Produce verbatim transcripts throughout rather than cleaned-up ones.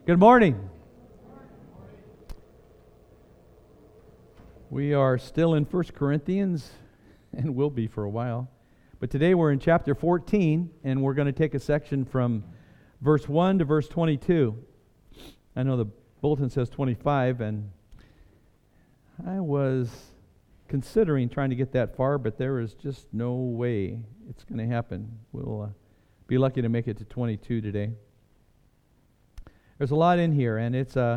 Good morning. We are still in First Corinthians, and will be for a while. But today we're in chapter fourteen, and we're going to take a section from verse one to verse twenty-two. I know the bulletin says twenty-five, and I was considering trying to get that far, but there is just no way it's going to happen. We'll uh, be lucky to make it to twenty-two today. There's a lot in here, and it's uh,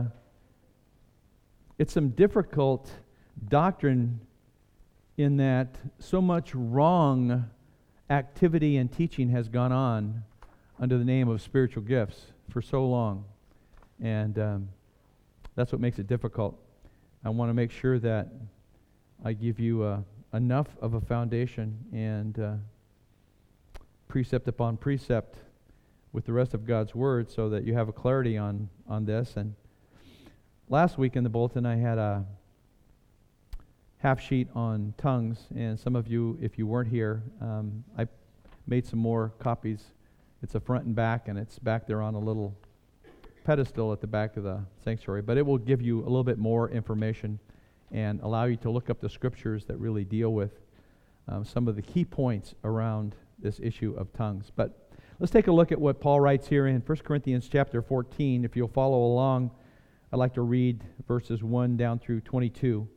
it's some difficult doctrine in that so much wrong activity and teaching has gone on under the name of spiritual gifts for so long, and um, that's what makes it difficult. I want to make sure that I give you uh, enough of a foundation and uh, precept upon precept with the rest of God's Word so that you have a clarity on, on this. And last week in the bulletin I had a half sheet on tongues, and some of you, if you weren't here, um, I made some more copies. It's a front and back, and it's back there on a little pedestal at the back of the sanctuary, but it will give you a little bit more information and allow you to look up the scriptures that really deal with um, some of the key points around this issue of tongues. But let's take a look at what Paul writes here in First Corinthians chapter fourteen. If you'll follow along, I'd like to read verses one down through twenty-two,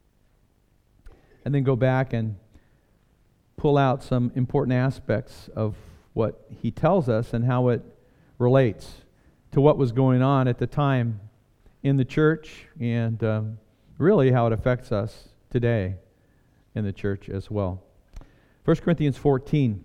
and then go back and pull out some important aspects of what he tells us and how it relates to what was going on at the time in the church, and um, really how it affects us today in the church as well. First Corinthians fourteen.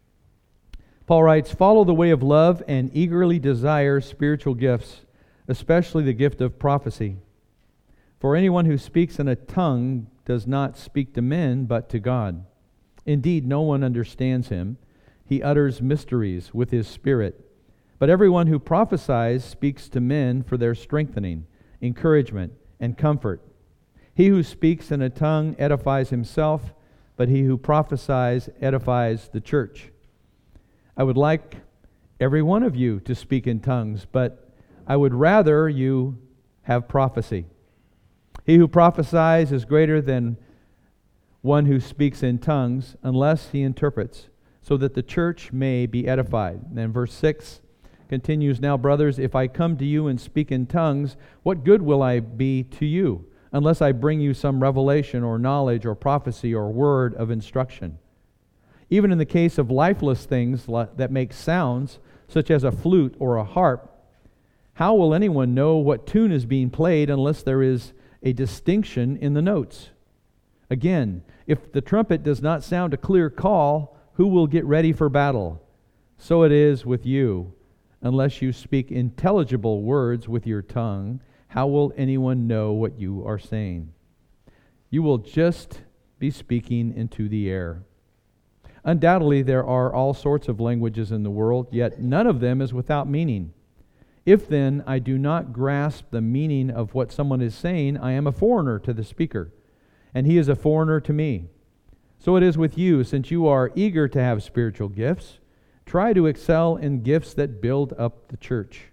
Paul writes, "Follow the way of love and eagerly desire spiritual gifts, especially the gift of prophecy. For anyone who speaks in a tongue does not speak to men, but to God. Indeed, no one understands him. He utters mysteries with his spirit. But everyone who prophesies speaks to men for their strengthening, encouragement, and comfort. He who speaks in a tongue edifies himself, but he who prophesies edifies the church. I would like every one of you to speak in tongues, but I would rather you have prophecy. He who prophesies is greater than one who speaks in tongues, unless he interprets, so that the church may be edified." And then verse six continues, "Now, brothers, if I come to you and speak in tongues, what good will I be to you, unless I bring you some revelation or knowledge or prophecy or word of instruction? Even in the case of lifeless things that make sounds, such as a flute or a harp, how will anyone know what tune is being played unless there is a distinction in the notes? Again, if the trumpet does not sound a clear call, who will get ready for battle? So it is with you. Unless you speak intelligible words with your tongue, how will anyone know what you are saying? You will just be speaking into the air. Undoubtedly, there are all sorts of languages in the world, yet none of them is without meaning. If then I do not grasp the meaning of what someone is saying, I am a foreigner to the speaker, and he is a foreigner to me. So it is with you, since you are eager to have spiritual gifts, try to excel in gifts that build up the church.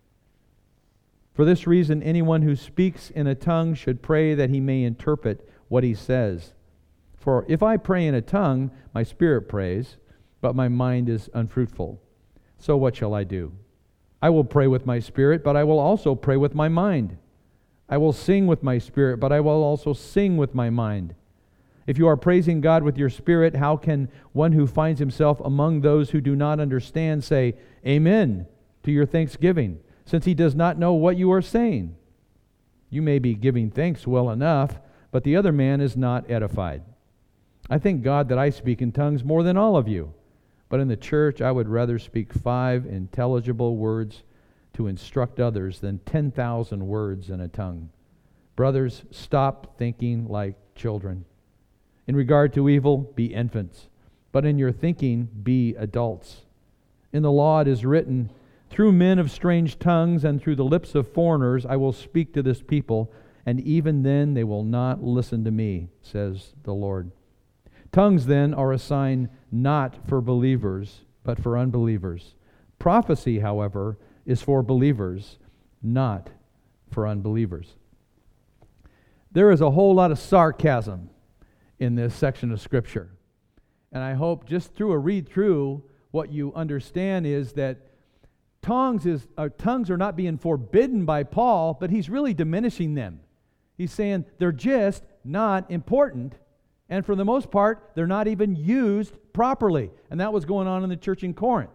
For this reason, anyone who speaks in a tongue should pray that he may interpret what he says. For if I pray in a tongue, my spirit prays, but my mind is unfruitful. So what shall I do? I will pray with my spirit, but I will also pray with my mind. I will sing with my spirit, but I will also sing with my mind. If you are praising God with your spirit, how can one who finds himself among those who do not understand say, 'Amen' to your thanksgiving, since he does not know what you are saying? You may be giving thanks well enough, but the other man is not edified. I thank God that I speak in tongues more than all of you, but in the church I would rather speak five intelligible words to instruct others than ten thousand words in a tongue. Brothers, stop thinking like children. In regard to evil, be infants, but in your thinking, be adults. In the law it is written, 'Through men of strange tongues and through the lips of foreigners I will speak to this people, and even then they will not listen to me,' says the Lord." Tongues then are a sign not for believers, but for unbelievers. Prophecy, however, is for believers, not for unbelievers. There is a whole lot of sarcasm in this section of Scripture. And I hope just through a read through, what you understand is that tongues is uh, tongues are not being forbidden by Paul, but he's really diminishing them. He's saying they're just not important, and for the most part, they're not even used properly. And that was going on in the church in Corinth.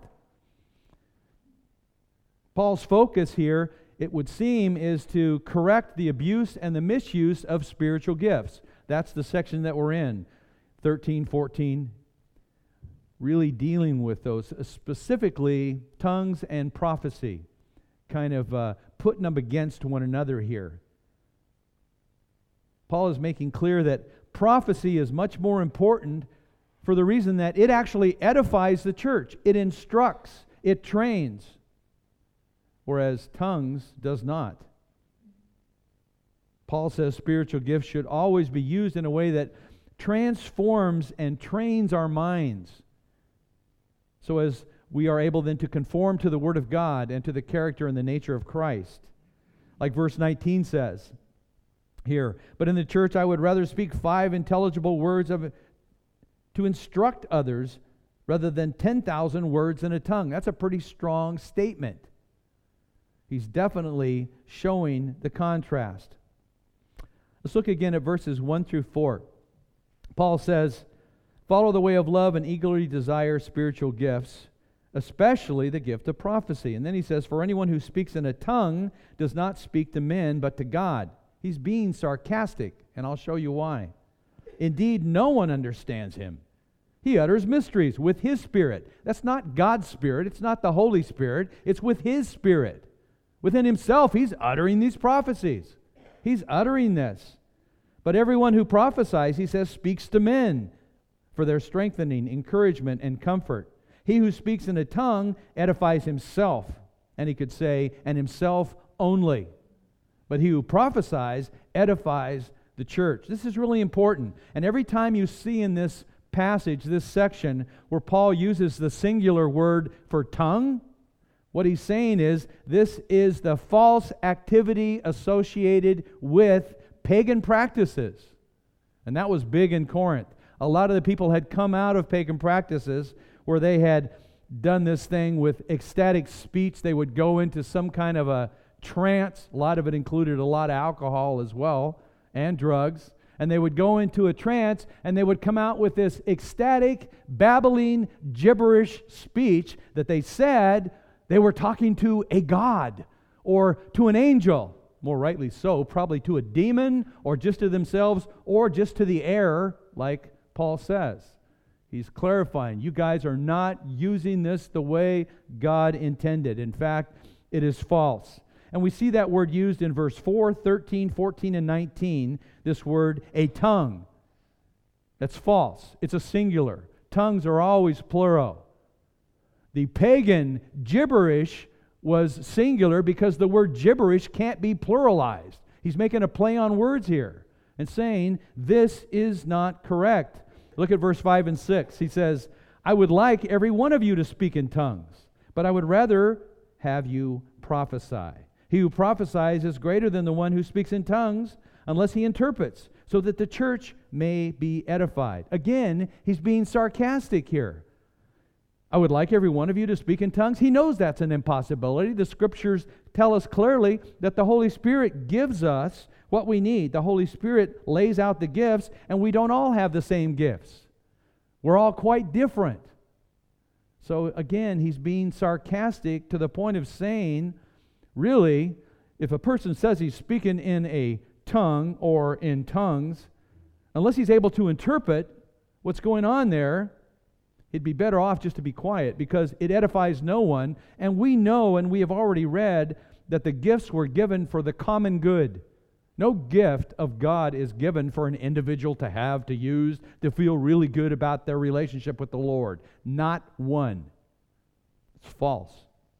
Paul's focus here, it would seem, is to correct the abuse and the misuse of spiritual gifts. That's the section that we're in, thirteen, fourteen, really dealing with those, specifically tongues and prophecy, kind of uh, putting them against one another here. Paul is making clear that prophecy is much more important for the reason that it actually edifies the church. It instructs, it trains, whereas tongues does not. Paul says spiritual gifts should always be used in a way that transforms and trains our minds, so as we are able then to conform to the Word of God and to the character and the nature of Christ. Like verse nineteen says here, but in the church I would rather speak five intelligible words of to instruct others rather than ten thousand words in a tongue. That's a pretty strong statement. He's definitely showing the contrast. Let's look again at verses one through four. Paul says, follow the way of love and eagerly desire spiritual gifts, especially the gift of prophecy. And then he says, for anyone who speaks in a tongue does not speak to men, but to God. He's being sarcastic, and I'll show you why. Indeed, no one understands him. He utters mysteries with his Spirit. That's not God's Spirit. It's not the Holy Spirit. It's with his Spirit. Within himself, he's uttering these prophecies. He's uttering this. But everyone who prophesies, he says, speaks to men for their strengthening, encouragement, and comfort. He who speaks in a tongue edifies himself, and he could say, and himself only. But he who prophesies edifies the church. This is really important. And every time you see in this passage, this section, where Paul uses the singular word for tongue, what he's saying is, this is the false activity associated with pagan practices. And that was big in Corinth. A lot of the people had come out of pagan practices where they had done this thing with ecstatic speech. They would go into some kind of a trance. A lot of it included a lot of alcohol as well, and drugs. And they would go into a trance, and they would come out with this ecstatic, babbling, gibberish speech that they said they were talking to a god or to an angel. More rightly so, probably to a demon or just to themselves or just to the air, like Paul says. He's clarifying, you guys are not using this the way God intended. In fact, it is false. And we see that word used in verse four, thirteen, fourteen, and nineteen, this word, a tongue. That's false. It's a singular. Tongues are always plural. The pagan gibberish was singular because the word gibberish can't be pluralized. He's making a play on words here and saying this is not correct. Look at verse five and six. He says, I would like every one of you to speak in tongues, but I would rather have you prophesy. He who prophesies is greater than the one who speaks in tongues unless he interprets, so that the church may be edified. Again, he's being sarcastic here. I would like every one of you to speak in tongues. He knows that's an impossibility. The Scriptures tell us clearly that the Holy Spirit gives us what we need. The Holy Spirit lays out the gifts, and we don't all have the same gifts. We're all quite different. So again, he's being sarcastic to the point of saying, really, if a person says he's speaking in a tongue or in tongues, unless he's able to interpret what's going on there, it'd be better off just to be quiet, because it edifies no one. And we know, and we have already read, that the gifts were given for the common good. No gift of God is given for an individual to have, to use, to feel really good about their relationship with the Lord. Not one. It's false.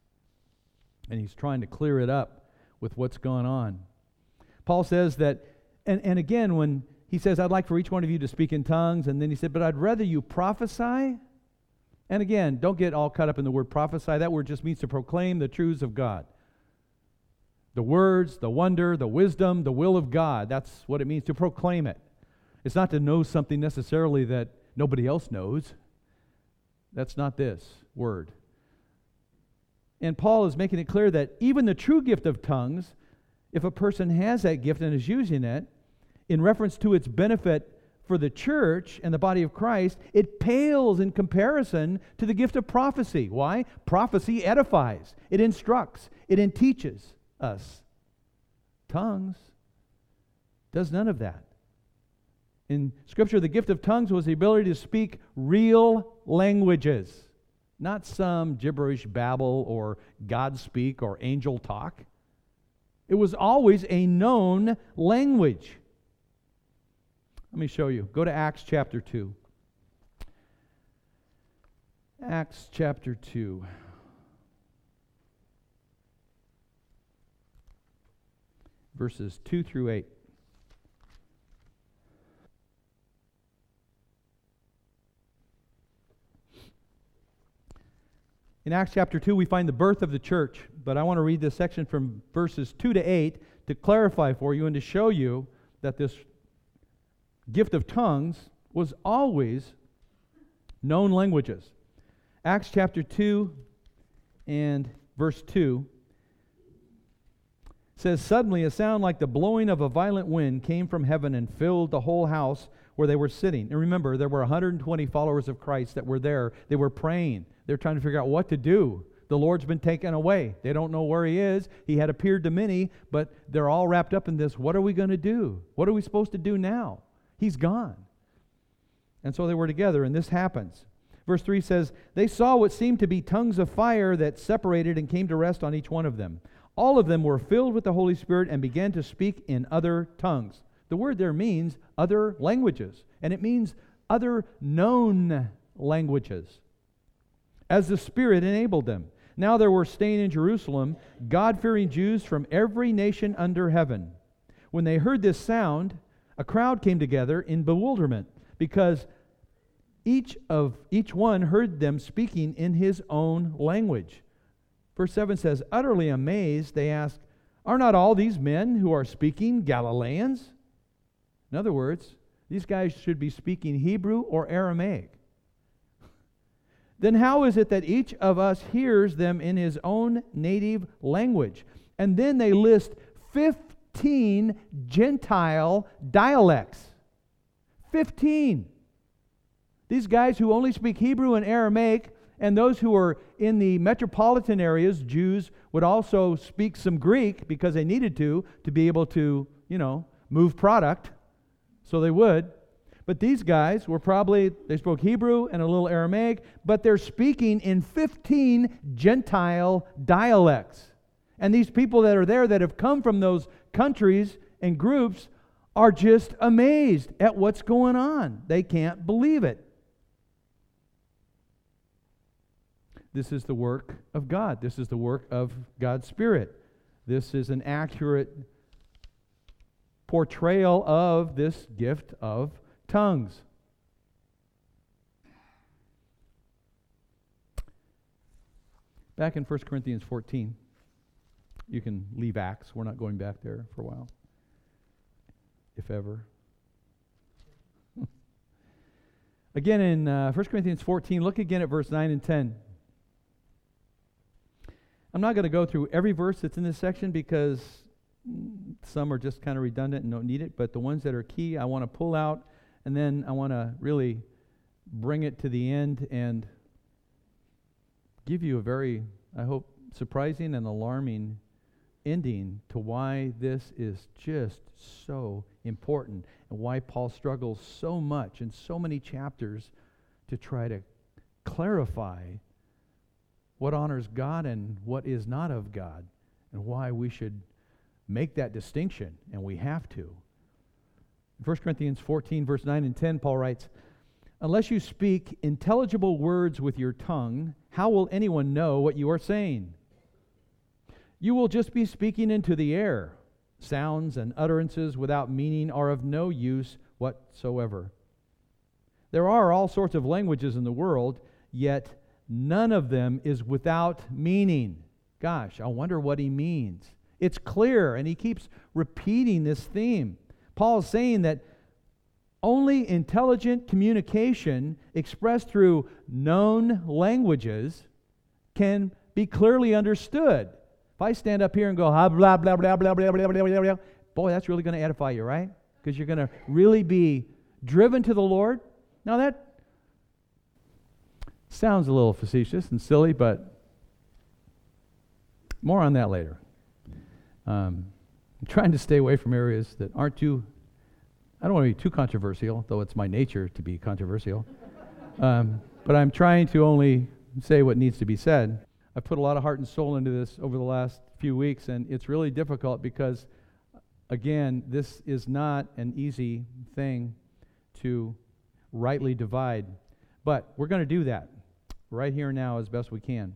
And he's trying to clear it up with what's going on. Paul says that, and, and again, when he says, I'd like for each one of you to speak in tongues, and then he said, but I'd rather you prophesy. And again, don't get all caught up in the word prophesy. That word just means to proclaim the truths of God. The words, the wonder, the wisdom, the will of God. That's what it means to proclaim it. It's not to know something necessarily that nobody else knows. That's not this word. And Paul is making it clear that even the true gift of tongues, if a person has that gift and is using it, in reference to its benefit for the church and the body of Christ, it pales in comparison to the gift of prophecy. Why? Prophecy edifies, it instructs, it teaches us. Tongues does none of that. In Scripture, the gift of tongues was the ability to speak real languages, not some gibberish babble or God speak or angel talk. It was always a known language. Let me show you. Go to Acts chapter two. Acts chapter two. Verses two through eight. In Acts chapter two, we find the birth of the church, but I want to read this section from verses two to eight to clarify for you and to show you that this gift of tongues was always known languages. Acts chapter two and verse two says, "Suddenly a sound like the blowing of a violent wind came from heaven and filled the whole house where they were sitting." And remember, there were one hundred twenty followers of Christ that were there. They were praying. They're trying to figure out what to do. The Lord's been taken away. They don't know where He is. He had appeared to many, but they're all wrapped up in this. What are we going to do? What are we supposed to do now? He's gone. And so they were together, and this happens. Verse three says, "They saw what seemed to be tongues of fire that separated and came to rest on each one of them. All of them were filled with the Holy Spirit and began to speak in other tongues." The word there means other languages, and it means other known languages, as the Spirit enabled them. Now there were staying in Jerusalem God-fearing Jews from every nation under heaven. When they heard this sound, a crowd came together in bewilderment, because each of each one heard them speaking in his own language. Verse seven says, "Utterly amazed, they asked, 'Are not all these men who are speaking Galileans?'" In other words, these guys should be speaking Hebrew or Aramaic. "Then how is it that each of us hears them in his own native language?" And then they list fifteen Gentile dialects. Fifteen. These guys who only speak Hebrew and Aramaic, and those who are in the metropolitan areas, Jews, would also speak some Greek because they needed to, to be able to, you know, move product. So they would. But these guys were probably, they spoke Hebrew and a little Aramaic, but they're speaking in fifteen Gentile dialects. And these people that are there that have come from those countries and groups are just amazed at what's going on. They can't believe it. This is the work of God. This is the work of God's Spirit. This is an accurate portrayal of this gift of tongues. Back in First Corinthians fourteen, you can leave Acts. We're not going back there for a while, if ever. Again in uh, First Corinthians fourteen, look again at verse nine and ten. I'm not going to go through every verse that's in this section because some are just kind of redundant and don't need it, but the ones that are key I want to pull out, and then I want to really bring it to the end and give you a very, I hope, surprising and alarming ending to why this is just so important and why Paul struggles so much in so many chapters to try to clarify what honors God and what is not of God, and why we should make that distinction, and we have to. In First Corinthians fourteen, verse nine and ten, Paul writes, "Unless you speak intelligible words with your tongue, how will anyone know what you are saying? You will just be speaking into the air. Sounds and utterances without meaning are of no use whatsoever. There are all sorts of languages in the world, yet none of them is without meaning." Gosh, I wonder what he means. It's clear, and he keeps repeating this theme. Paul is saying that only intelligent communication expressed through known languages can be clearly understood. If I stand up here and go, blah, blah, blah, blah, blah, blah, blah, blah, blah, boy, that's really going to edify you, right? Because you're going to really be driven to the Lord. Now that sounds a little facetious and silly, but more on that later. Um, I'm trying to stay away from areas that aren't too, I don't want to be too controversial, though it's my nature to be controversial. um, but I'm trying to only say what needs to be said. I've put a lot of heart and soul into this over the last few weeks, and it's really difficult because, again, this is not an easy thing to rightly divide. But we're going to do that right here and now as best we can.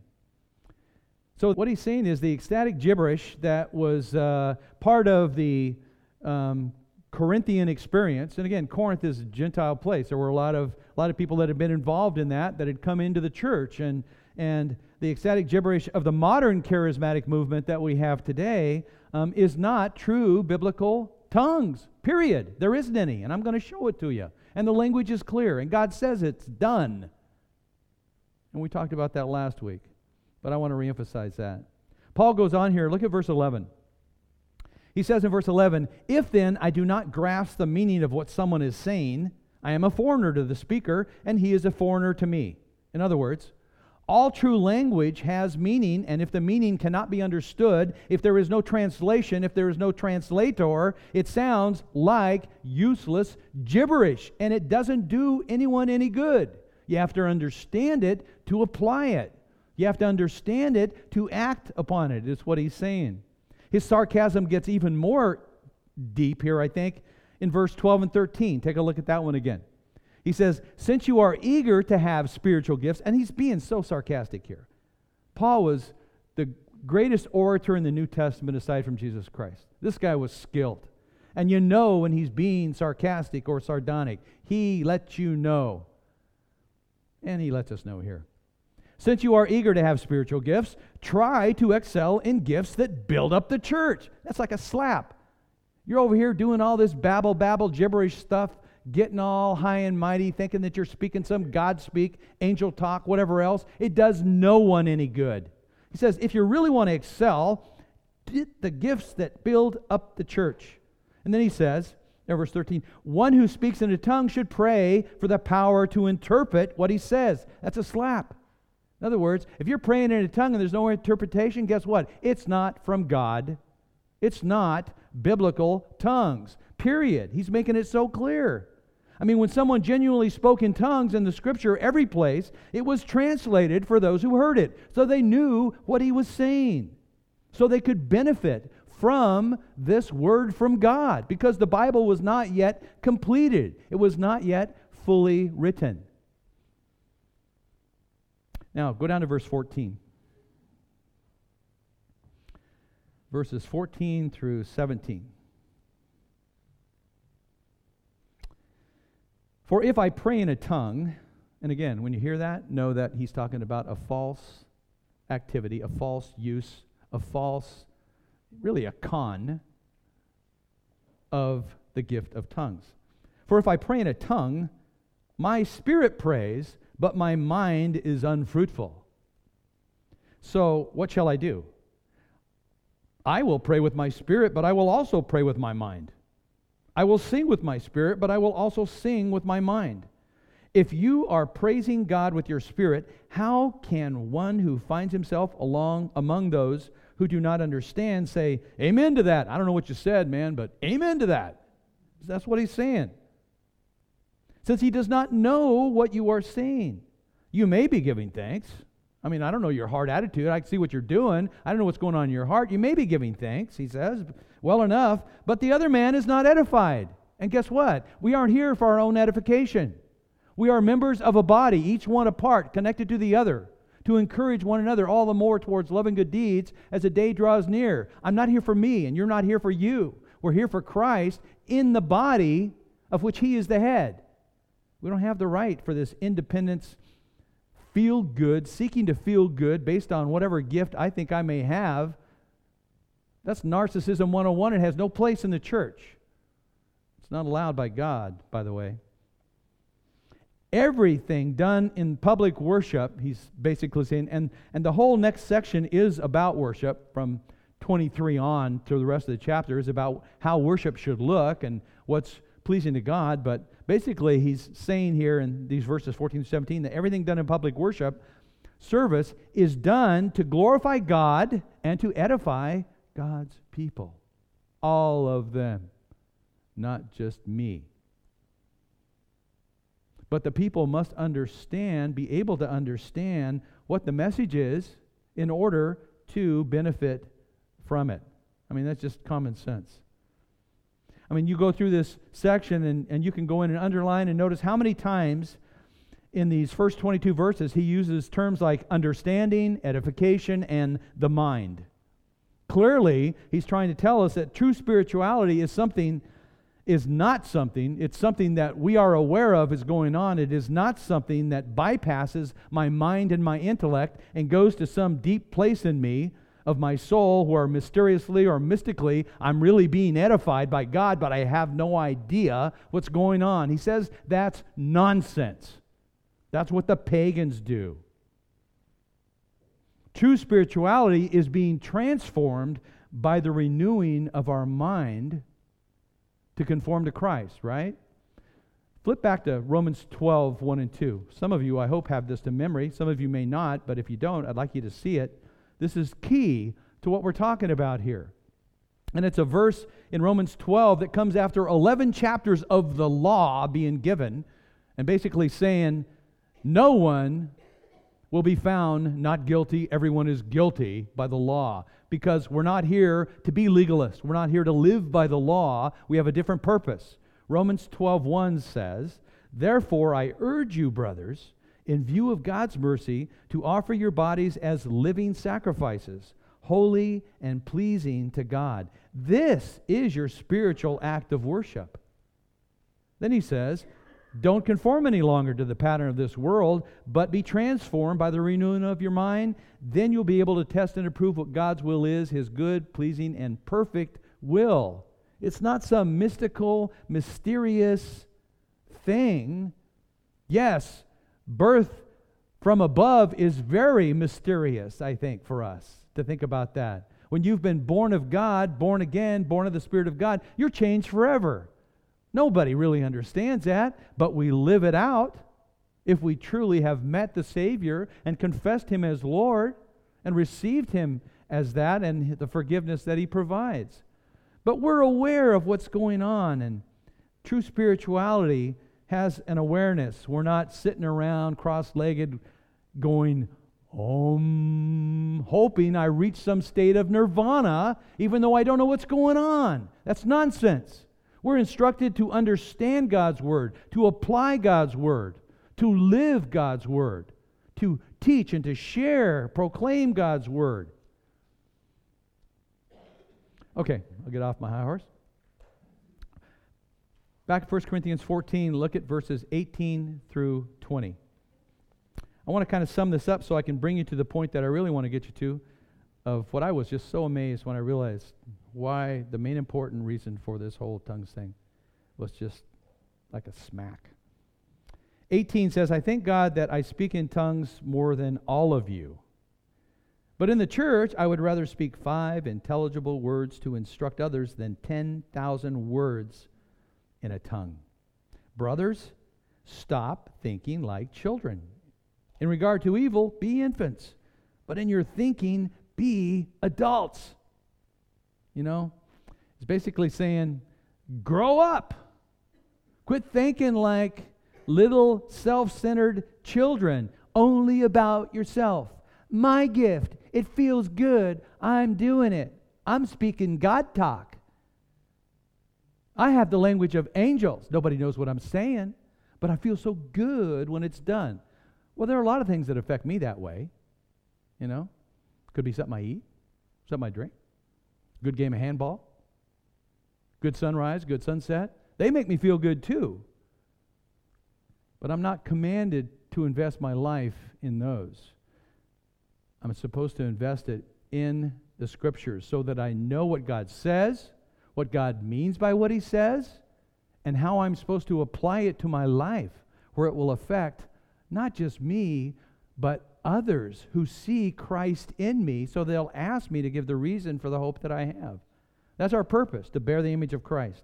So what he's saying is the ecstatic gibberish that was uh, part of the um, Corinthian experience, and again, Corinth is a Gentile place. There were a lot of a lot of people that had been involved in that, that had come into the church, and and the ecstatic gibberish of the modern charismatic movement that we have today um, is not true biblical tongues, period. There isn't any, and I'm going to show it to you. And the language is clear, and God says it's done. And we talked about that last week, but I want to reemphasize that. Paul goes on here, look at verse eleven. He says in verse eleven, "If then I do not grasp the meaning of what someone is saying, I am a foreigner to the speaker, and he is a foreigner to me." In other words, all true language has meaning, and if the meaning cannot be understood, if there is no translation, if there is no translator, it sounds like useless gibberish, and it doesn't do anyone any good. You have to understand it to apply it. You have to understand it to act upon it, is what he's saying. His sarcasm gets even more deep here, I think, in verse twelve and thirteen. Take a look at that one again. He says, "Since you are eager to have spiritual gifts," and he's being so sarcastic here. Paul was the greatest orator in the New Testament aside from Jesus Christ. This guy was skilled. And you know when he's being sarcastic or sardonic. He lets you know. And he lets us know here. "Since you are eager to have spiritual gifts, try to excel in gifts that build up the church." That's like a slap. You're over here doing all this babble, babble, gibberish stuff, getting all high and mighty, thinking that you're speaking some God speak, angel talk, whatever else. It does no one any good. He says, if you really want to excel, get the gifts that build up the church. And then he says, in verse thirteen, "One who speaks in a tongue should pray for the power to interpret what he says." That's a slap. In other words, if you're praying in a tongue and there's no interpretation, guess what? It's not from God. It's not biblical tongues, period. He's making it so clear. I mean, when someone genuinely spoke in tongues in the Scripture, every place, it was translated for those who heard it. So they knew what he was saying. So they could benefit from this word from God, because the Bible was not yet completed. It was not yet fully written. Now, go down to verse fourteen. Verses fourteen through seventeen. "For if I pray in a tongue," and again, when you hear that, know that he's talking about a false activity, a false use, a false, really a con of the gift of tongues. "For if I pray in a tongue, my spirit prays, but my mind is unfruitful. So what shall I do? I will pray with my spirit, but I will also pray with my mind. I will sing with my spirit, but I will also sing with my mind. If you are praising God with your spirit, how can one who finds himself along among those who do not understand say, 'Amen to that'? I don't know what you said, man, but amen to that." That's what he's saying. Since he does not know what you are saying, you may be giving thanks. I mean, I don't know your heart attitude. I can see what you're doing. I don't know what's going on in your heart. You may be giving thanks, he says, well enough, but the other man is not edified. And guess what? We aren't here for our own edification. We are members of a body, each one apart, connected to the other, to encourage one another all the more towards love and good deeds as the day draws near. I'm not here for me, and you're not here for you. We're here for Christ in the body of which he is the head. We don't have the right for this independence, feel good, seeking to feel good based on whatever gift I think I may have. That's narcissism one oh one. It has no place in the church. It's not allowed by God, by the way. Everything done in public worship, he's basically saying, and, and the whole next section is about worship from twenty-three on to the rest of the chapter is about how worship should look and what's pleasing to God. But basically he's saying here in these verses fourteen to seventeen that everything done in public worship service is done to glorify God and to edify God's people. All of them, not just me. But the people must understand, be able to understand what the message is in order to benefit from it. I mean, that's just common sense. I mean, you go through this section and, and you can go in and underline and notice how many times in these first twenty-two verses he uses terms like understanding, edification, and the mind. Clearly, he's trying to tell us that true spirituality is something is not something, it's something that we are aware of is going on. It is not something that bypasses my mind and my intellect and goes to some deep place in me of my soul where mysteriously or mystically I'm really being edified by God, but I have no idea what's going on. He says that's nonsense. That's what the pagans do. True spirituality is being transformed by the renewing of our mind to conform to Christ, right? Flip back to Romans twelve, one and two. Some of you, I hope, have this to memory. Some of you may not, but if you don't, I'd like you to see it. This is key to what we're talking about here. And it's a verse in Romans twelve that comes after eleven chapters of the law being given and basically saying, no one will be found not guilty. Everyone is guilty by the law. Because we're not here to be legalists. We're not here to live by the law. We have a different purpose. Romans twelve one says, therefore I urge you, brothers, in view of God's mercy, to offer your bodies as living sacrifices, holy and pleasing to God. This is your spiritual act of worship. Then he says, don't conform any longer to the pattern of this world, but be transformed by the renewing of your mind. Then you'll be able to test and approve what God's will is, His good, pleasing, and perfect will. It's not some mystical, mysterious thing. Yes, birth from above is very mysterious, I think, for us to think about that. When you've been born of God, born again, born of the Spirit of God, you're changed forever. Nobody really understands that, but we live it out if we truly have met the Savior and confessed Him as Lord and received Him as that and the forgiveness that He provides. But we're aware of what's going on, and true spirituality has an awareness. We're not sitting around cross-legged going, Om, hoping I reach some state of nirvana, even though I don't know what's going on. That's nonsense. We're instructed to understand God's Word, to apply God's Word, to live God's Word, to teach and to share, proclaim God's Word. Okay, I'll get off my high horse. Back to First Corinthians fourteen, look at verses eighteen through twenty. I want to kind of sum this up so I can bring you to the point that I really want to get you to, of what I was just so amazed when I realized why the main important reason for this whole tongues thing was just like a smack. eighteen says, I thank God that I speak in tongues more than all of you. But in the church, I would rather speak five intelligible words to instruct others than ten thousand words in a tongue. Brothers, stop thinking like children. In regard to evil, be infants. But in your thinking, be adults. You know, it's basically saying, grow up. Quit thinking like little self-centered children, only about yourself. My gift, it feels good, I'm doing it. I'm speaking God talk. I have the language of angels. Nobody knows what I'm saying, but I feel so good when it's done. Well, there are a lot of things that affect me that way. You know, could be something I eat, something I drink, good game of handball, good sunrise, good sunset. They make me feel good too. But I'm not commanded to invest my life in those. I'm supposed to invest it in the Scriptures so that I know what God says, what God means by what He says, and how I'm supposed to apply it to my life, where it will affect not just me, but others who see Christ in me, so they'll ask me to give the reason for the hope that I have. That's our purpose, to bear the image of Christ.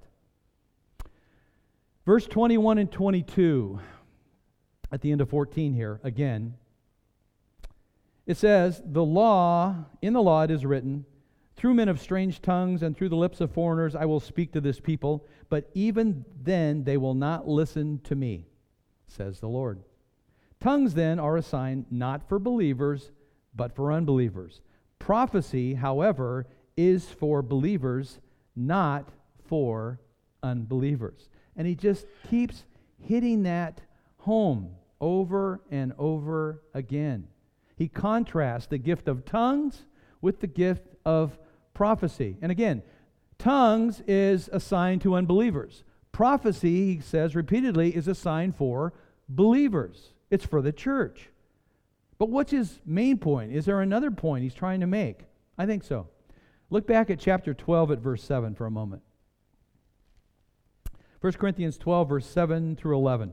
Verse twenty-one and twenty-two, at the end of fourteen here, again, it says, the law, in the law it is written, through men of strange tongues and through the lips of foreigners I will speak to this people, but even then they will not listen to me, says the Lord. Tongues then are a sign not for believers, but for unbelievers. Prophecy, however, is for believers, not for unbelievers. And he just keeps hitting that home over and over again. He contrasts the gift of tongues with the gift of prophecy. And again, tongues is a sign to unbelievers. Prophecy, he says repeatedly, is a sign for believers. It's for the church. But what's his main point? Is there another point he's trying to make? I think so. Look back at chapter twelve at verse seven for a moment. First Corinthians twelve, verse seven through eleven.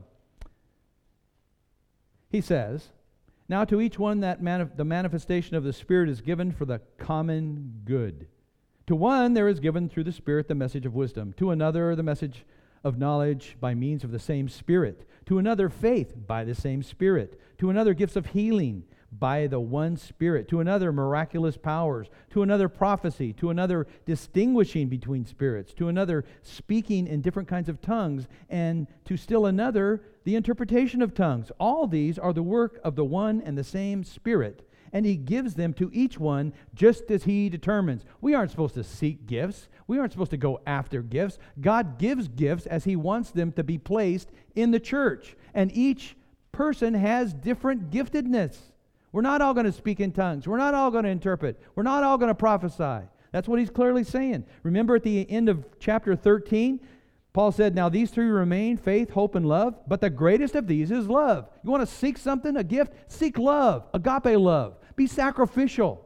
He says, now to each one that manif- the manifestation of the Spirit is given for the common good. To one there is given through the Spirit the message of wisdom. To another the message of knowledge by means of the same Spirit. To another faith by the same Spirit. To another gifts of healing by the one Spirit. To another miraculous powers. To another prophecy. To another distinguishing between spirits. To another speaking in different kinds of tongues. And to still another the interpretation of tongues. All these are the work of the one and the same Spirit, and He gives them to each one just as He determines. We aren't supposed to seek gifts. We aren't supposed to go after gifts. God gives gifts as He wants them to be placed in the church, and each person has different giftedness. We're not all going to speak in tongues. We're not all going to interpret. We're not all going to prophesy. That's what he's clearly saying. Remember at the end of chapter thirteen, Paul said, now these three remain, faith, hope, and love, but the greatest of these is love. You want to seek something, a gift? Seek love, agape love. Be sacrificial.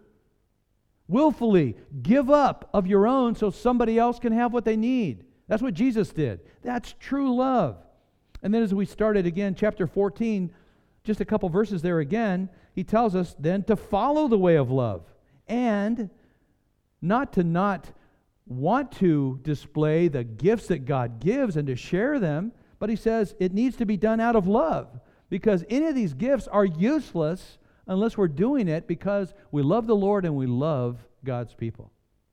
Willfully give up of your own so somebody else can have what they need. That's what Jesus did. That's true love. And then as we started again, chapter fourteen, just a couple verses there again, he tells us then to follow the way of love and not to not want to display the gifts that God gives and to share them, but he says it needs to be done out of love, because any of these gifts are useless unless we're doing it because we love the Lord and we love God's people.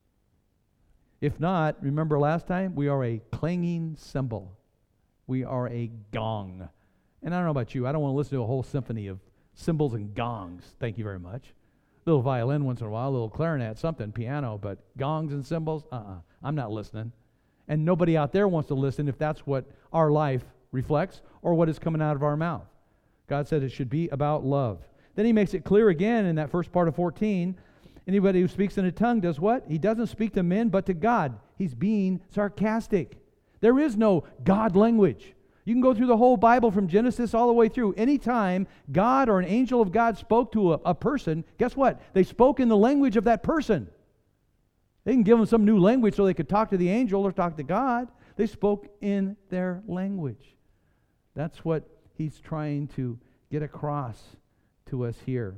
If not, remember last time, we are a clanging cymbal. We are a gong. And I don't know about you, I don't want to listen to a whole symphony of cymbals and gongs. Thank you very much. Little violin once in a while, a little clarinet, something, piano, but gongs and cymbals, uh-uh, I'm not listening. And nobody out there wants to listen if that's what our life reflects or what is coming out of our mouth. God said it should be about love. Then he makes it clear again in that first part of fourteen, anybody who speaks in a tongue does what? He doesn't speak to men, but to God. He's being sarcastic. There is no God language. You can go through the whole Bible from Genesis all the way through. Anytime God or an angel of God spoke to a, a person, guess what? They spoke in the language of that person. They didn't give them some new language so they could talk to the angel or talk to God. They spoke in their language. That's what he's trying to get across to us here.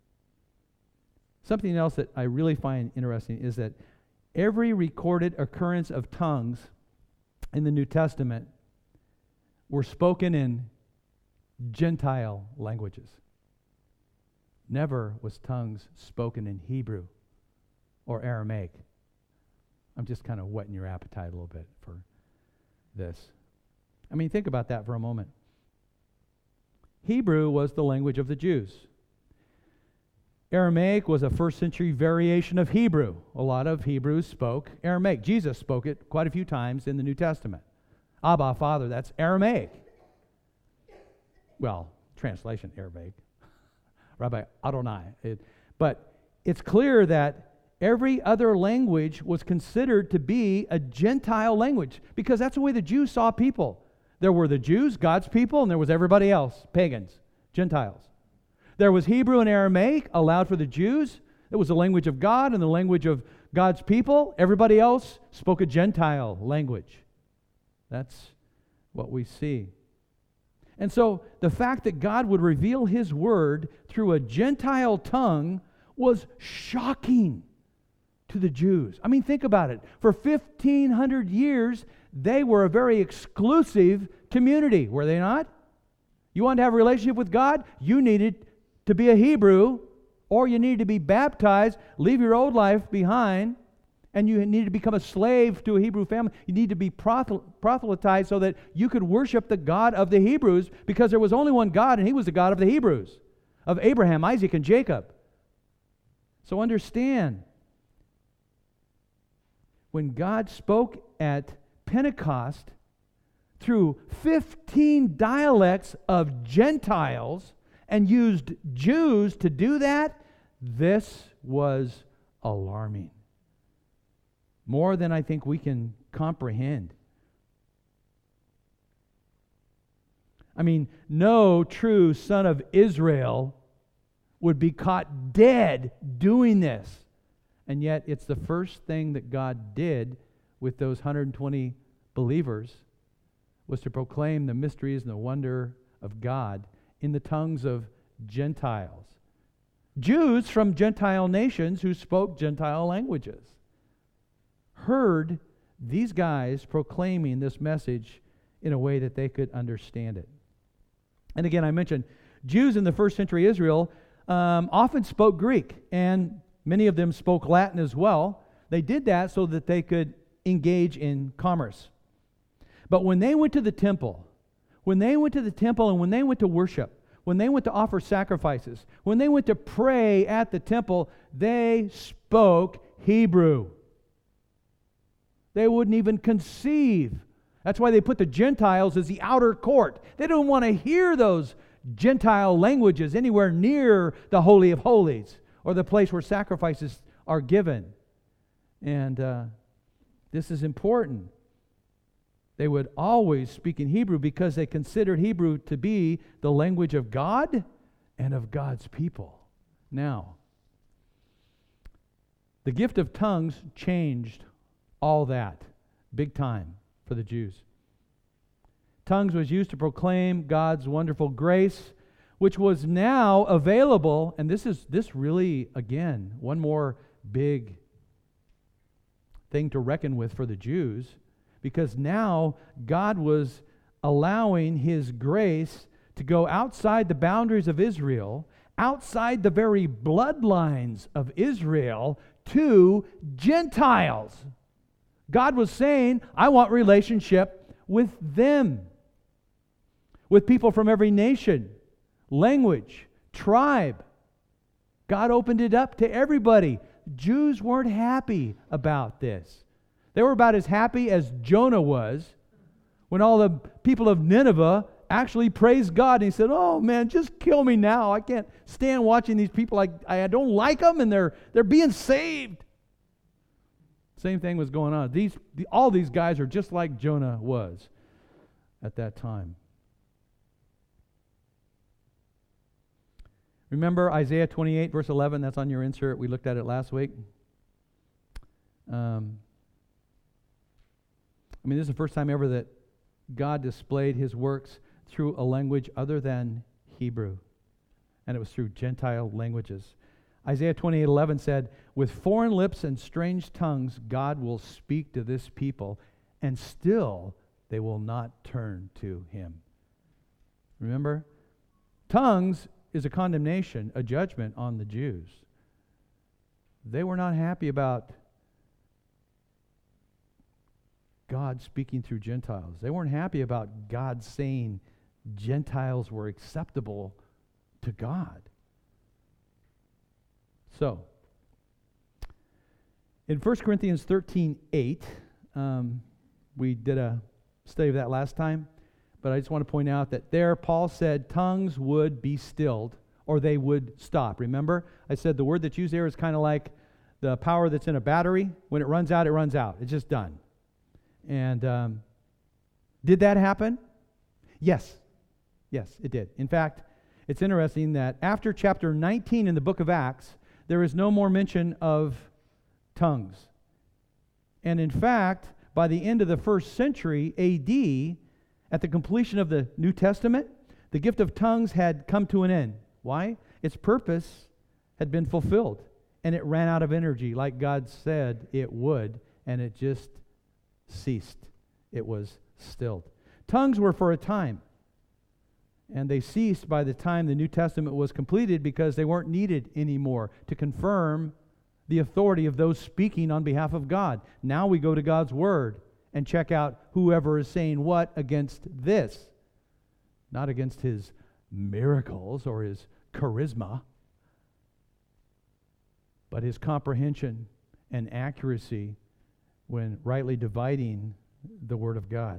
Something else that I really find interesting is that every recorded occurrence of tongues in the New Testament were spoken in Gentile languages. Never was tongues spoken in Hebrew or Aramaic. I'm just kind of whetting your appetite a little bit for this. I mean, think about that for a moment. Hebrew was the language of the Jews. Aramaic was a first century variation of Hebrew. A lot of Hebrews spoke Aramaic. Jesus spoke it quite a few times in the New Testament. Abba, Father, that's Aramaic. Well, translation Aramaic. Rabbi Adonai. It, but it's clear that every other language was considered to be a Gentile language because that's the way the Jews saw people. There were the Jews, God's people, and there was everybody else, pagans, Gentiles. There was Hebrew and Aramaic allowed for the Jews, It was the language of God and the language of God's people. Everybody else spoke a Gentile language. That's what we see. And so the fact that God would reveal His word through a Gentile tongue was shocking to the Jews. I mean, think about it. For fifteen hundred years, they were a very exclusive community, were they not? You wanted to have a relationship with God? You needed to be a Hebrew, or you needed to be baptized, leave your old life behind, and you needed to become a slave to a Hebrew family. You need to be proselytized so that you could worship the God of the Hebrews, because there was only one God, and He was the God of the Hebrews, of Abraham, Isaac, and Jacob. So understand, when God spoke at Pentecost through fifteen dialects of Gentiles and used Jews to do that, this was alarming. More than I think we can comprehend. I mean, no true son of Israel would be caught dead doing this. And yet it's the first thing that God did with those one hundred twenty believers, was to proclaim the mysteries and the wonder of God in the tongues of Gentiles. Jews from Gentile nations who spoke Gentile languages heard these guys proclaiming this message in a way that they could understand it. And again, I mentioned Jews in the first century Israel um, often spoke Greek, and many of them spoke Latin as well. They did that so that they could engage in commerce. But when they went to the temple, when they went to the temple and when they went to worship, when they went to offer sacrifices, when they went to pray at the temple, they spoke Hebrew. They wouldn't even conceive. That's why they put the Gentiles as the outer court. They don't want to hear those Gentile languages anywhere near the Holy of Holies or the place where sacrifices are given. And uh, this is important. They would always speak in Hebrew because they considered Hebrew to be the language of God and of God's people. Now, the gift of tongues changed all that big time for the Jews. Tongues was used to proclaim God's wonderful grace, which was now available, and this is this really, again, one more big thing to reckon with for the Jews, because now God was allowing His grace to go outside the boundaries of Israel, outside the very bloodlines of Israel, to Gentiles. God was saying, I want relationship with them, with people from every nation, language, tribe. God opened it up to everybody. Jews weren't happy about this. They were about as happy as Jonah was when all the people of Nineveh actually praised God. And he said, oh man, just kill me now. I can't stand watching these people. I, I don't like them, and they're, they're being saved. Same thing was going on. These, the, all these guys are just like Jonah was at that time. Remember Isaiah twenty-eight, verse eleven? That's on your insert. We looked at it last week. Um, I mean, this is the first time ever that God displayed His works through a language other than Hebrew. And it was through Gentile languages. Isaiah twenty-eight eleven said, with foreign lips and strange tongues, God will speak to this people, and still they will not turn to Him. Remember? Tongues is a condemnation, a judgment on the Jews. They were not happy about God speaking through Gentiles. They weren't happy about God saying Gentiles were acceptable to God. So, in First Corinthians thirteen eight, um, we did a study of that last time, but I just want to point out that there Paul said tongues would be stilled, or they would stop. Remember, I said the word that's used there is kind of like the power that's in a battery. When it runs out, it runs out. It's just done. And um, did that happen? Yes. Yes, it did. In fact, it's interesting that after chapter nineteen in the book of Acts, there is no more mention of tongues. And in fact, by the end of the first century A D, at the completion of the New Testament, the gift of tongues had come to an end. Why? Its purpose had been fulfilled, and it ran out of energy like God said it would, and it just ceased. It was stilled. Tongues were for a time, and they ceased by the time the New Testament was completed because they weren't needed anymore to confirm the authority of those speaking on behalf of God. Now we go to God's Word and check out whoever is saying what against this, not against His miracles or His charisma, but His comprehension and accuracy when rightly dividing the Word of God.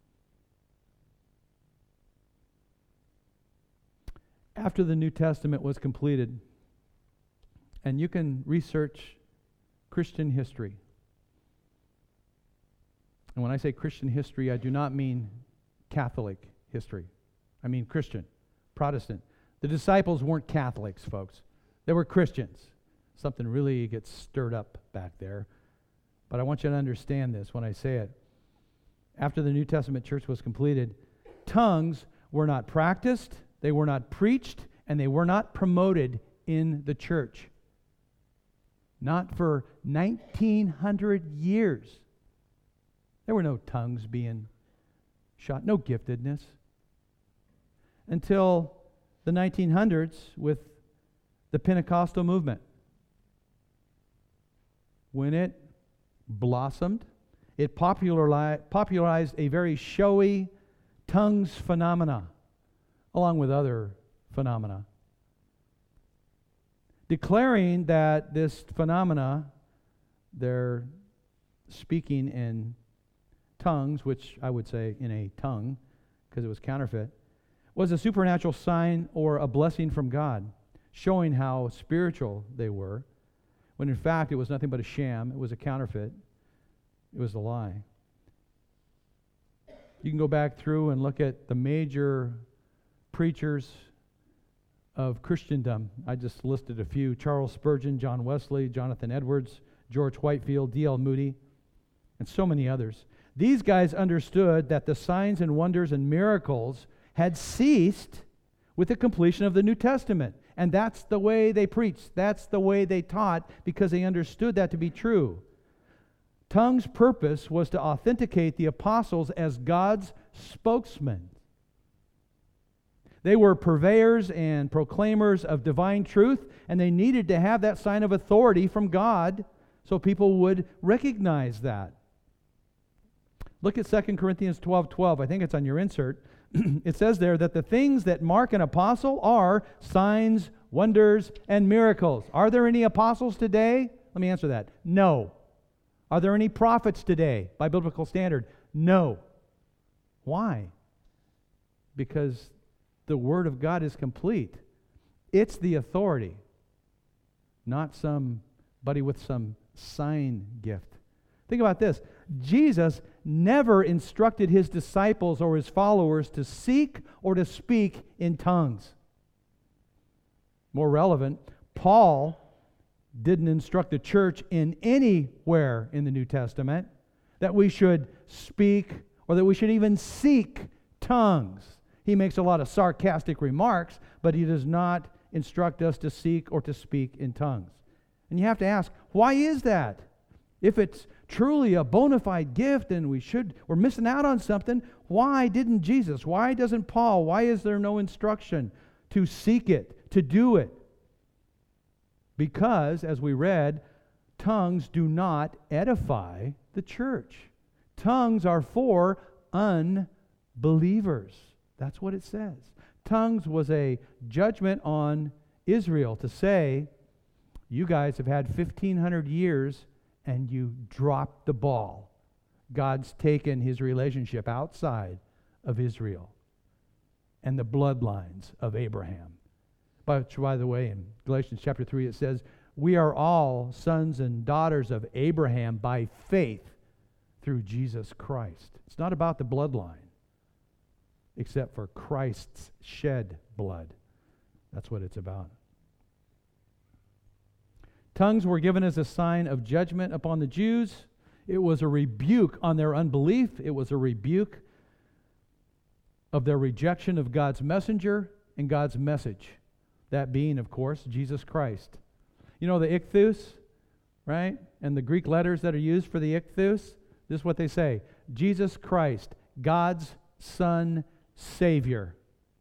After the New Testament was completed, and you can research Christian history. And when I say Christian history, I do not mean Catholic history. I mean Christian, Protestant. The disciples weren't Catholics, folks. They were Christians. Something really gets stirred up back there. But I want you to understand this when I say it. After the New Testament church was completed, tongues were not practiced, they were not preached, and they were not promoted in the church. Not for nineteen hundred years. There were no tongues being shot, no giftedness. Until the nineteen hundreds with the Pentecostal movement. When it blossomed, it populari- popularized a very showy tongues phenomena, along with other phenomena, declaring that this phenomena, their speaking in tongues, which I would say in a tongue, because it was counterfeit, was a supernatural sign or a blessing from God, showing how spiritual they were, when in fact it was nothing but a sham, it was a counterfeit, it was a lie. You can go back through and look at the major preachers of Christendom. I just listed a few: Charles Spurgeon, John Wesley, Jonathan Edwards, George Whitefield, D L Moody, and so many others. These guys understood that the signs and wonders and miracles had ceased with the completion of the New Testament. And that's the way they preached. That's the way they taught, because they understood that to be true. Tongues' purpose was to authenticate the apostles as God's spokesmen. They were purveyors and proclaimers of divine truth, and they needed to have that sign of authority from God so people would recognize that. Look at Second Corinthians twelve twelve. I think it's on your insert. It says there that the things that mark an apostle are signs, wonders, and miracles. Are there any apostles today? Let me answer that. No. Are there any prophets today by biblical standard? No. Why? Because the Word of God is complete. It's the authority, not somebody with some sign gift. Think about this. Jesus never instructed His disciples or His followers to seek or to speak in tongues. More relevant, Paul didn't instruct the church in anywhere in the New Testament that we should speak or that we should even seek tongues. He makes a lot of sarcastic remarks, but he does not instruct us to seek or to speak in tongues. And you have to ask, why is that? If it's truly a bona fide gift and we should, we're missing out on something, why didn't Jesus? Why doesn't Paul? Why is there no instruction to seek it, to do it? Because, as we read, tongues do not edify the church. Tongues are for unbelievers. That's what it says. Tongues was a judgment on Israel to say, you guys have had fifteen hundred years and you dropped the ball. God's taken His relationship outside of Israel and the bloodlines of Abraham. But, by the way, in Galatians chapter three it says, we are all sons and daughters of Abraham by faith through Jesus Christ. It's not about the bloodline, except for Christ's shed blood. That's what it's about. Tongues were given as a sign of judgment upon the Jews. It was a rebuke on their unbelief. It was a rebuke of their rejection of God's messenger and God's message. That being, of course, Jesus Christ. You know the ichthus, right? And the Greek letters that are used for the ichthus, this is what they say. Jesus Christ, God's Son, Savior.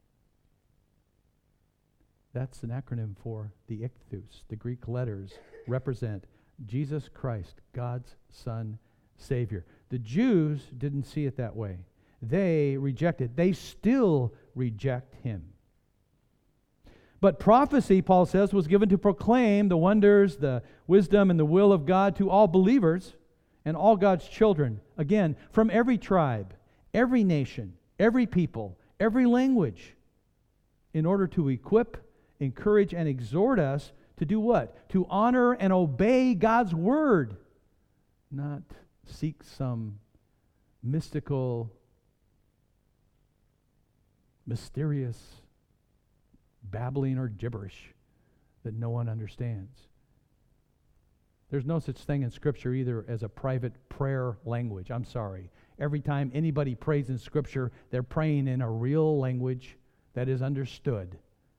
That's an acronym for the ichthus. The Greek letters represent Jesus Christ, God's Son, Savior. The Jews didn't see it that way. They rejected. They still reject Him. But prophecy, Paul says, was given to proclaim the wonders, the wisdom, and the will of God to all believers and all God's children. Again, from every tribe, every nation, every people, every language, in order to equip, encourage, and exhort us to do what? To honor and obey God's word, not seek some mystical, mysterious babbling or gibberish that no one understands. There's no such thing in Scripture either as a private prayer language. I'm sorry. Every time anybody prays in Scripture, they're praying in a real language that is understood.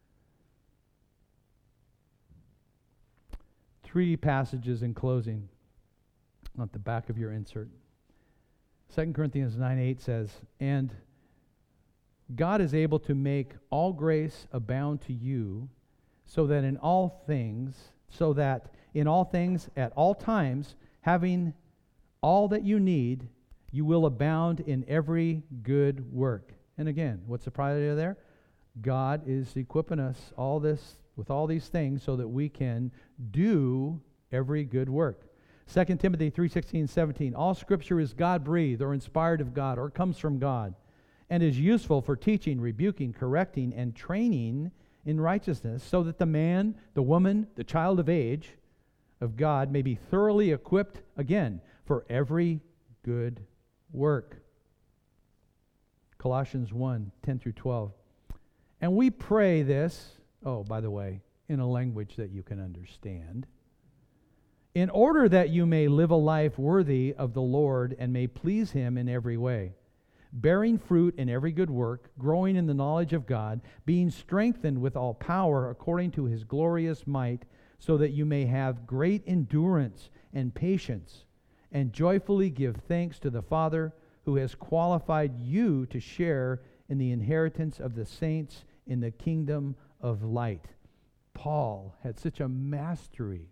Three passages in closing at the back of your insert. Second Corinthians nine eight says, "And God is able to make all grace abound to you, so that in all things, so that in all things at all times, having all that you need, you will abound in every good work." And again, what's the priority there? God is equipping us all this with all these things so that we can do every good work. Second Timothy three sixteen, seventeen, "All Scripture is God-breathed or inspired of God or comes from God, and is useful for teaching, rebuking, correcting, and training in righteousness, so that the man, the woman, the child of age of God may be thoroughly equipped," again, "for every good work." Colossians one, ten through twelve. "And we pray this," oh, by the way, in a language that you can understand, "in order that you may live a life worthy of the Lord and may please Him in every way, bearing fruit in every good work, growing in the knowledge of God, being strengthened with all power according to His glorious might, so that you may have great endurance and patience, and joyfully give thanks to the Father who has qualified you to share in the inheritance of the saints in the kingdom of light." Paul had such a mastery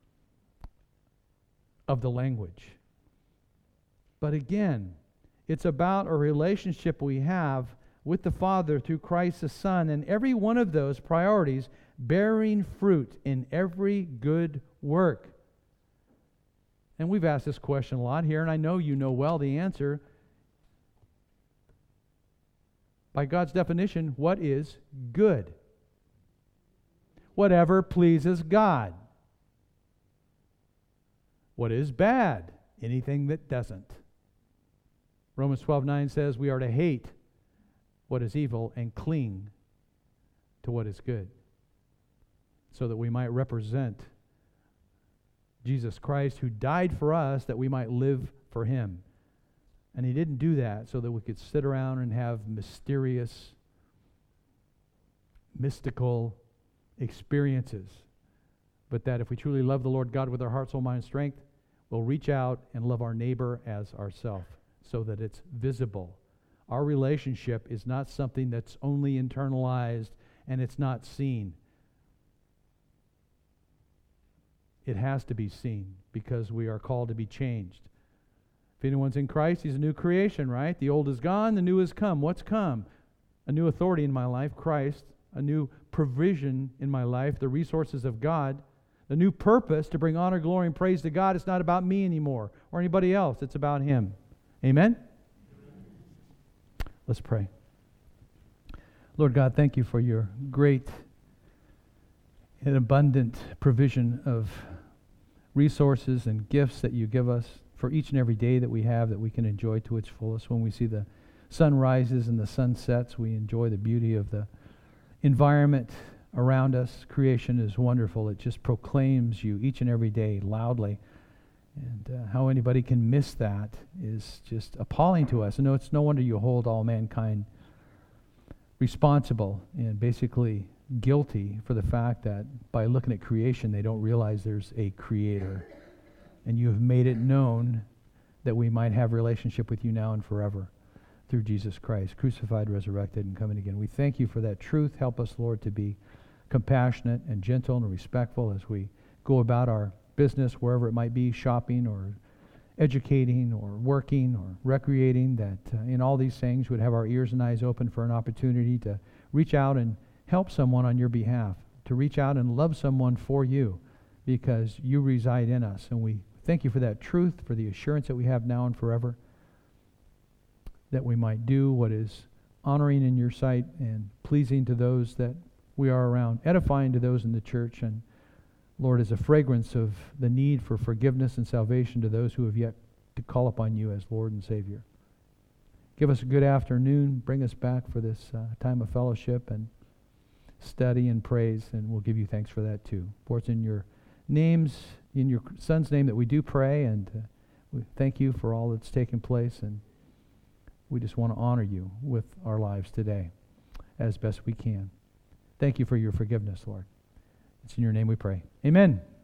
of the language. But again, it's about a relationship we have with the Father through Christ the Son, and every one of those priorities bearing fruit in every good work. And we've asked this question a lot here, and I know you know well the answer. By God's definition, what is good? Whatever pleases God. What is bad? Anything that doesn't. Romans twelve nine says we are to hate what is evil and cling to what is good, so that we might represent Jesus Christ, who died for us that we might live for Him. And He didn't do that so that we could sit around and have mysterious, mystical experiences, but that if we truly love the Lord God with our heart, soul, mind, and strength, we'll reach out and love our neighbor as ourself, so that it's visible. Our relationship is not something that's only internalized and it's not seen. It has to be seen because we are called to be changed. If anyone's in Christ, he's a new creation, right? The old is gone, the new has come. What's come? A new authority in my life, Christ. A new provision in my life, the resources of God. The new purpose to bring honor, glory, and praise to God. It's not about me anymore or anybody else. It's about Him. Amen? Let's pray. Lord God, thank You for Your great and abundant provision of resources and gifts that You give us for each and every day that we have, that we can enjoy to its fullest. When we see the sun rises and the sun sets, we enjoy the beauty of the environment around us. Creation is wonderful. It just proclaims you each and every day loudly. And uh, how anybody can miss that is just appalling to us. And no, it's no wonder you hold all mankind responsible and basically guilty for the fact that by looking at creation, they don't realize there's a creator. And you have made it known that we might have relationship with you now and forever through Jesus Christ, crucified, resurrected, and coming again. We thank you for that truth. Help us, Lord, to be compassionate and gentle and respectful as we go about our business, wherever it might be, shopping or educating or working or recreating, that uh, in all these things would have our ears and eyes open for an opportunity to reach out and help someone on your behalf, to reach out and love someone for you, because you reside in us. And we thank you for that truth, for the assurance that we have now and forever, that we might do what is honoring in your sight and pleasing to those that we are around, edifying to those in the church, and Lord, as a fragrance of the need for forgiveness and salvation to those who have yet to call upon you as Lord and Savior. Give us a good afternoon. Bring us back for this uh, time of fellowship and study and praise, and we'll give you thanks for that too. For it's in your names, in your Son's name that we do pray, and uh, we thank you for all that's taken place, and we just want to honor you with our lives today as best we can. Thank you for your forgiveness, Lord. It's in your name we pray. Amen.